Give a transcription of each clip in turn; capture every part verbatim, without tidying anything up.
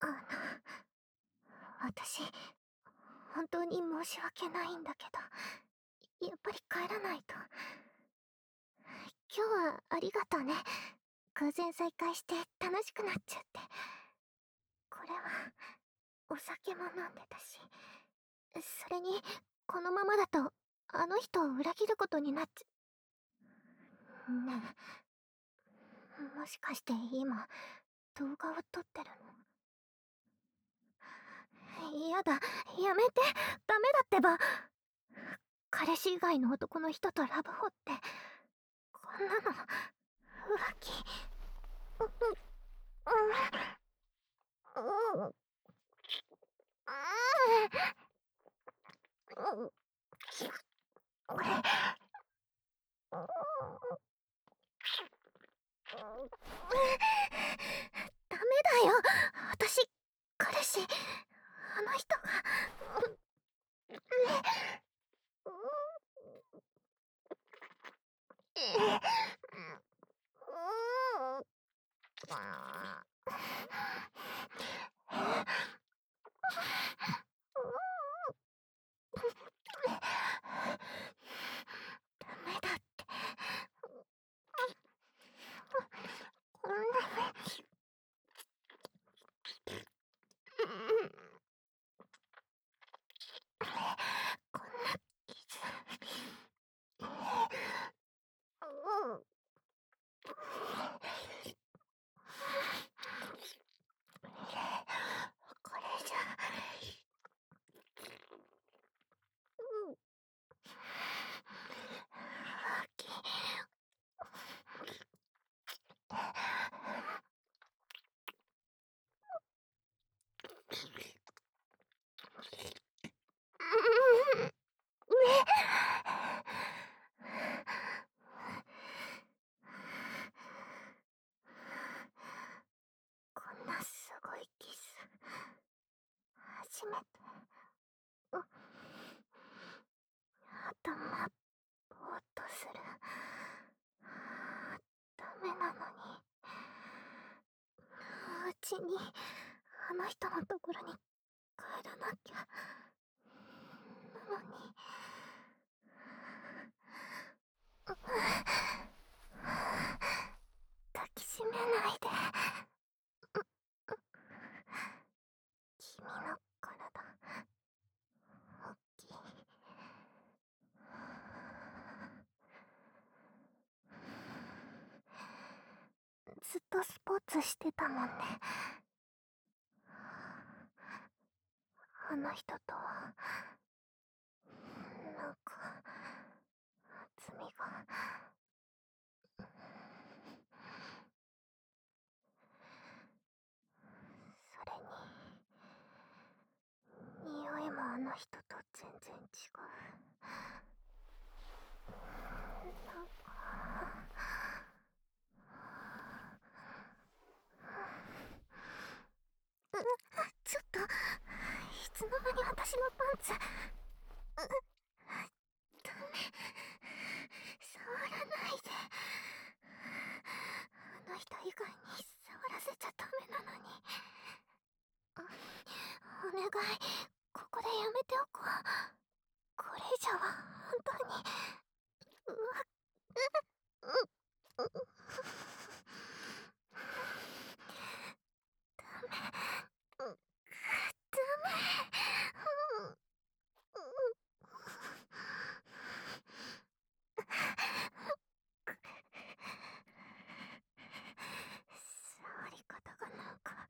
の、私、本当に申し訳ないんだけど、やっぱり帰らないと。今日はありがとうね。偶然再会して楽しくなっちゃって。これは、お酒も飲んでたし。それに、このままだと、あの人を裏切ることになっちゃ。ねえ、もしかして今、動画を撮ってるの？やだ、やめて、ダメだってば。彼氏以外の男の人とラブホって、こんなの、浮気。う、う、うん、うん、うん、うん、ダメだよ。私、彼氏、あの人が。ダメだって。こんなこんな傷。うん。これじゃ。うん。浮気。こんなすごいキス、初めて。うん。頭、ぼーっとする。ダメなのに。うちに、あの人のところに帰らなきゃ。なのに。抱きしめないで。君の体、大きい。ずっとスポーツしてたもんね。あの人とは、なんか、罪が。それに、匂いもあの人と全然違う。なんか、う、ちょっと、いつの間に私のパンツ。う、ダメ。触らないで。あの人以外に触らせちゃダメなのに。あ、お願い、ここでやめておこう。これ以上は本当に。うわ、う、う、う、ダメ。う、ダメ。うん、うん。触り方がなんか。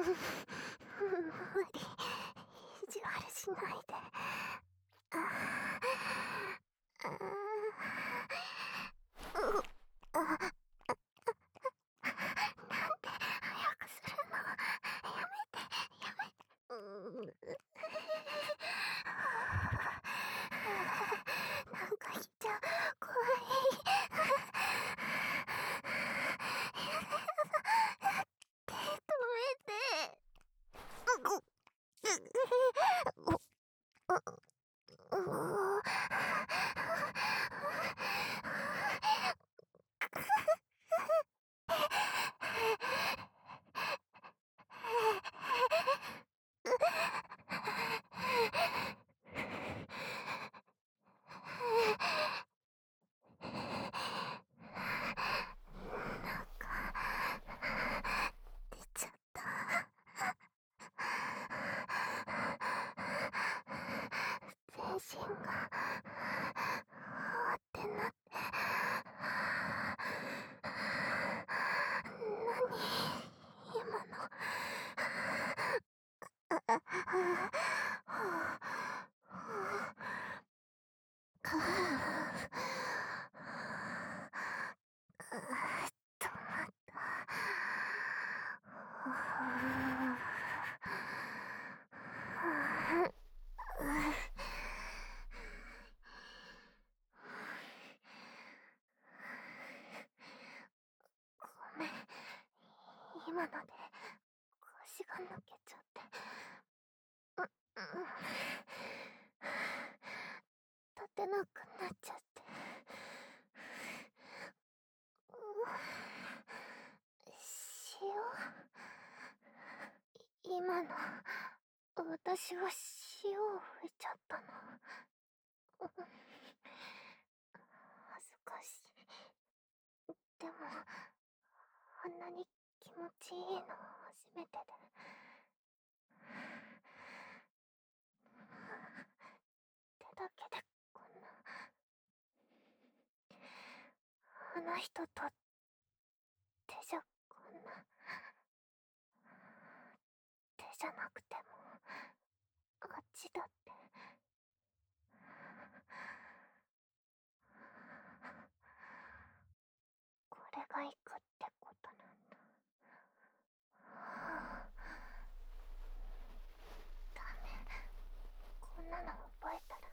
無理。意地悪しないで。ああうあなんで早くするの。やめて、やめて。うーなんか言っちゃう。怖い。手止めて。うううう出ちゃった。全身が終わってなって。何今の。ああか止まった。ごめん、今ので腰が抜けちゃって。ううん立てなくなっちゃって。塩今の私は塩を吹いちゃったの。恥ずかしい。でもあんなに気持ちいいの初めてで。手だけでこんな。あの人と手じゃこんな。手じゃなくてもあっちだって。これが行くってことなんだ。ダメ、こんなの覚えたら。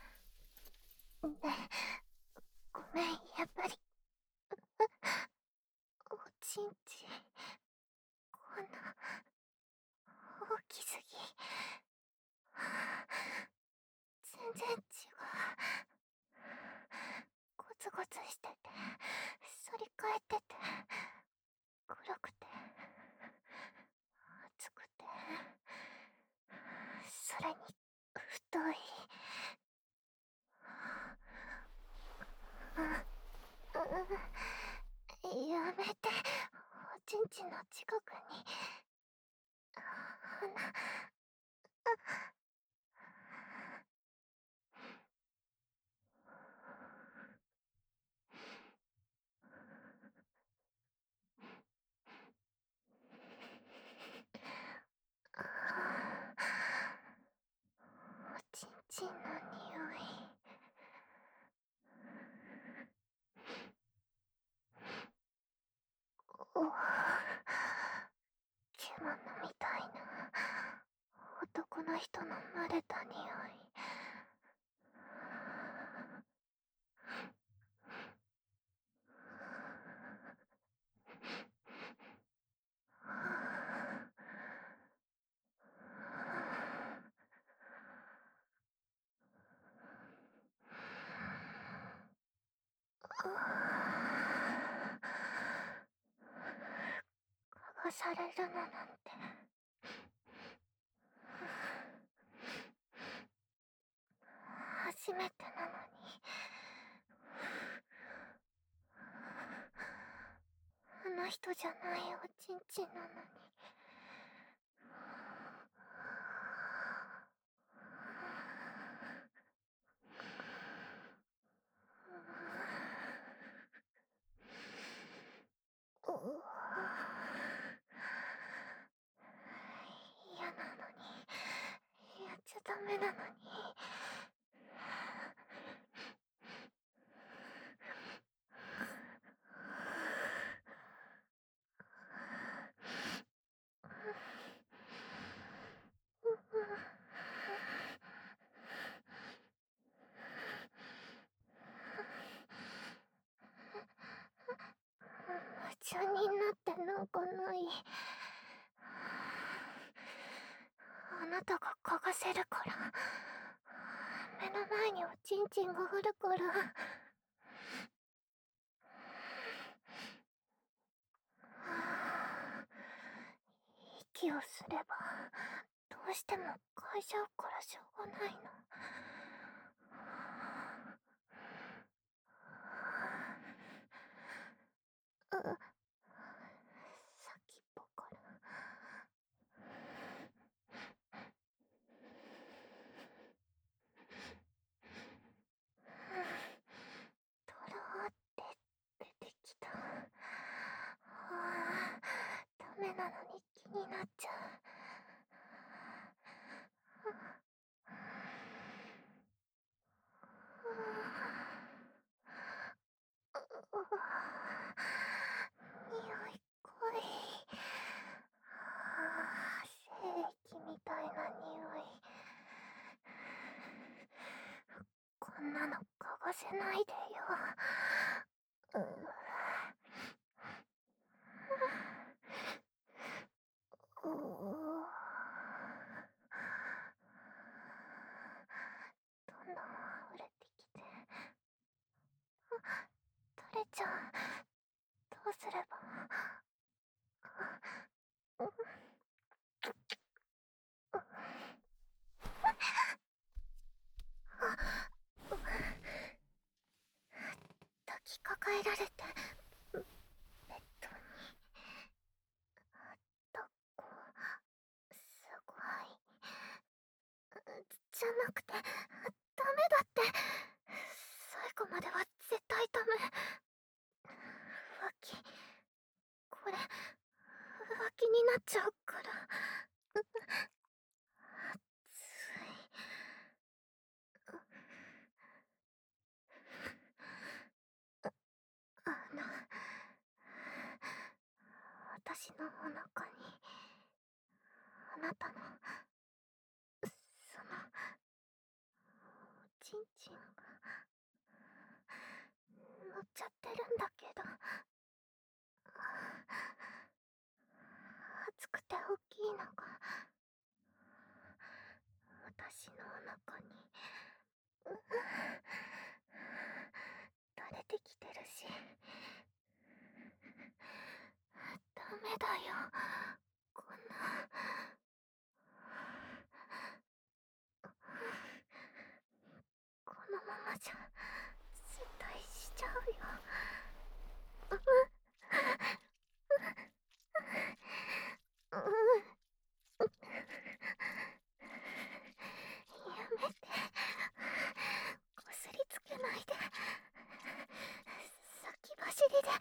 ねえ、ごめん、やっぱり。おちんちこんな大きすぎ。全然違う。ゴツゴツしてて反り返ってて黒くて熱くて、それに太い。やめて、おちんちの近くに花。おちんちんの匂い。お獣みたいな男の人の慣れた匂い。嗅がされるのなんて初めてなのに。あの人じゃないおちんちんなのに。 緒になってなんかない。あなたが嗅がせるから。目の前におちんちんがあるから。息をすればどうしても嗅いじゃうからしょうがないの。う先っぽから。とろーって出てきた。ああ、ダメなのに気になっちゃう。匂い濃い。精液みたいな匂い。こんなの嗅がせないでよ。うううどんどん溢れてきて。垂れちゃう。どうすれば。抱きかかえられてベッドに抱っこすごい。じゃなくてダメだって。最後までは絶対ダメ。浮気これ浮気になっちゃうから。ついあの私のお腹にあなたのそのおちんちんが乗っちゃってるんだけど、熱くて大きいのが私のお腹に垂れてきてるし。ダメだよ、こんな。このままじゃ絶対しちゃうよ。やめて。こすりつけないで。先走りで。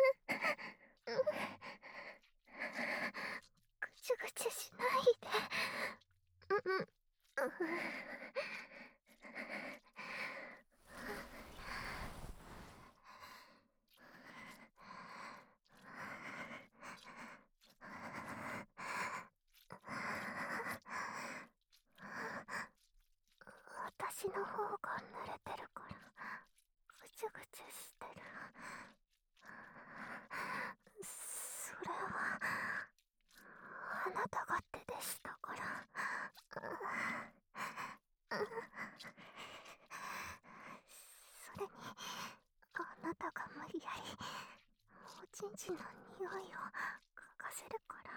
ぐちゅぐちゅしないで。うんうん。私の方が濡れてるからぐちゅぐちゅしてる。それはあなたが手でしたから。それにあなたが無理やりおちんちんの匂いを嗅がせるから。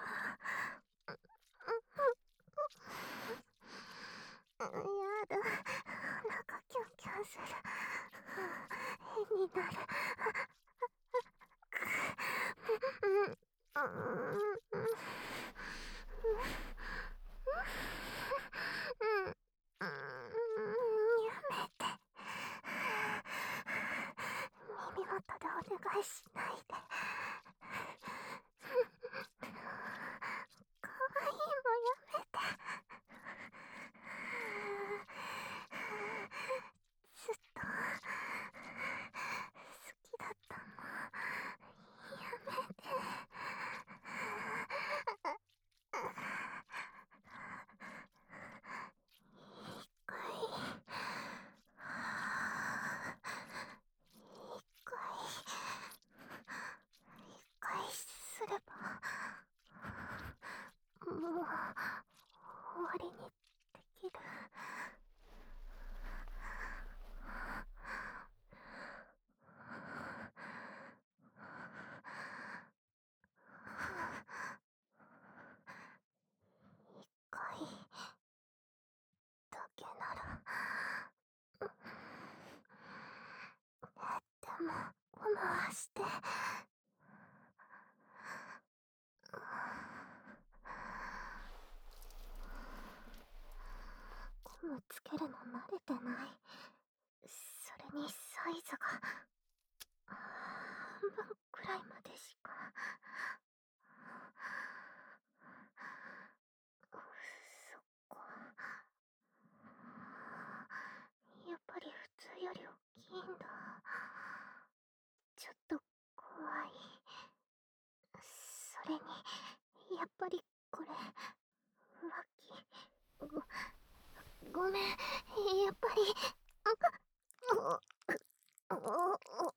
やだ、なんかキュンキュンする。変になる。やめて。耳元でお願いしないで。かわいいもやめて。ずっと好きだったの。やめて。一回一回して。ゴムつけるの慣れてない。それにサイズが半分くらいまでしか。そっか。やっぱり普通より大きいんだ。ちょっと怖い。それにやっぱりこれ浮気。ご、ごめん、やっぱり。おおお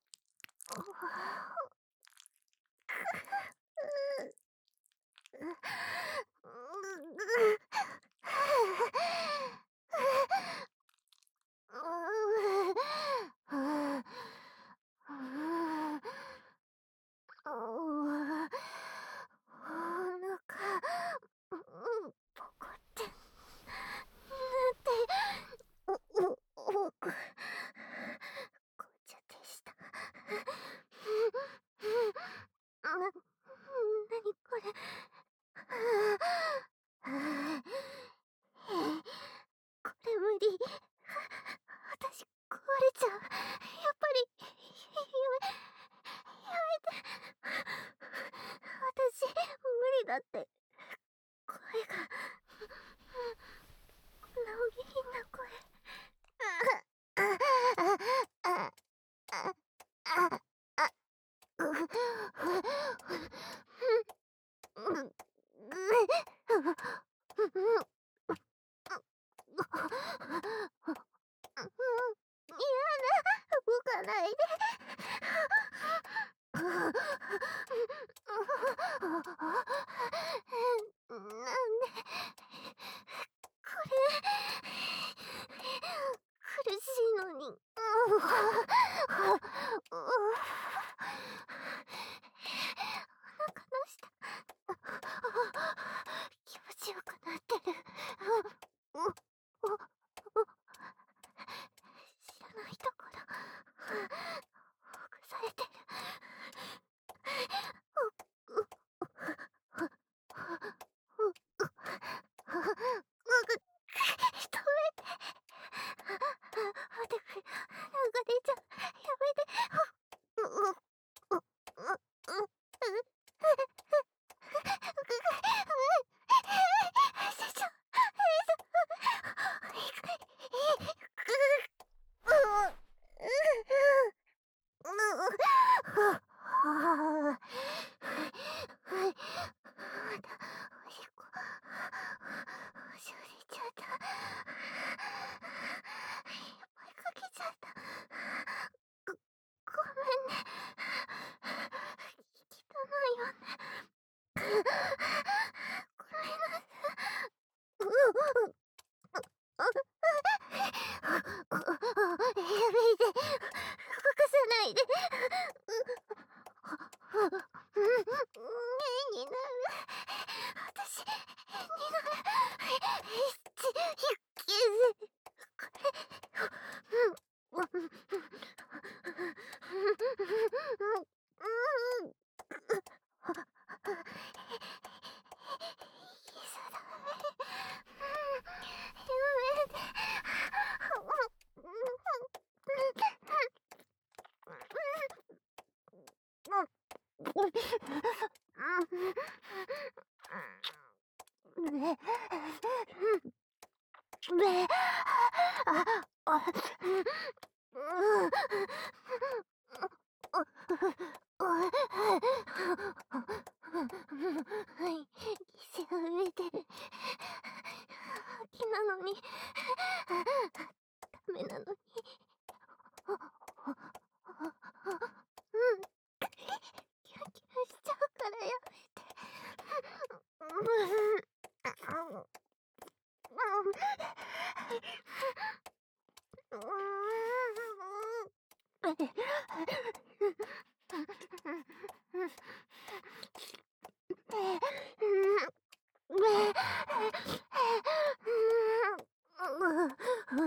お腹ポコってなっておおお紅茶でした。な、なにこれ。これ無理。私壊れちゃう。やっぱりやめやめて。私無理だって。声がこんなお下品な声。動かないで。なんでこれ苦しいのに。お腹の下気持ちよくなってる。知らないところほぐされてる。止めて。で、流れちゃう。やめて。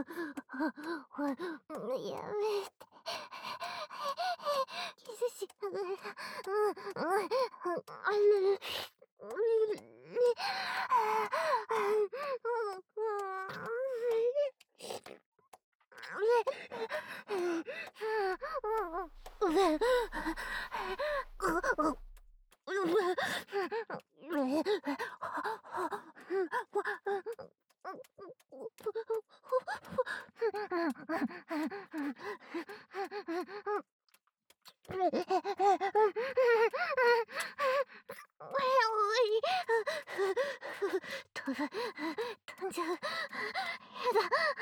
やめて。キスしなが飛んじゃう。やだ。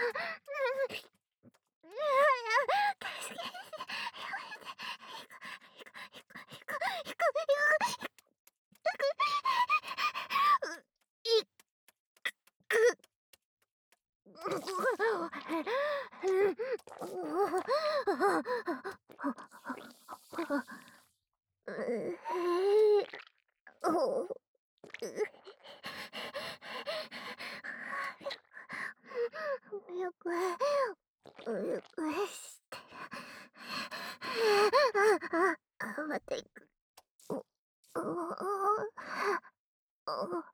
助けて。よく、よくして。また行く。お、お、お、お、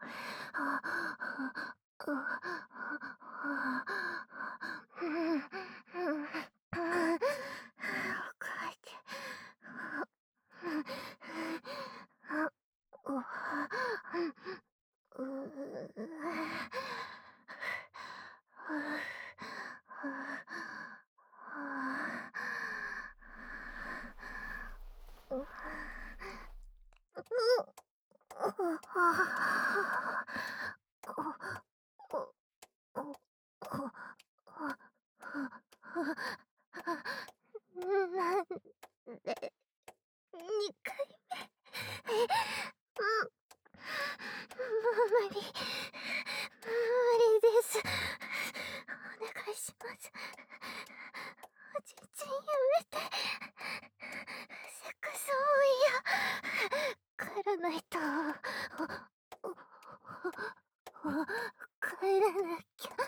なんで、にかいめ。うん。無理。無理です。お願いします。おちんちんやめて。セックスも嫌。帰らないと。帰らなきゃ。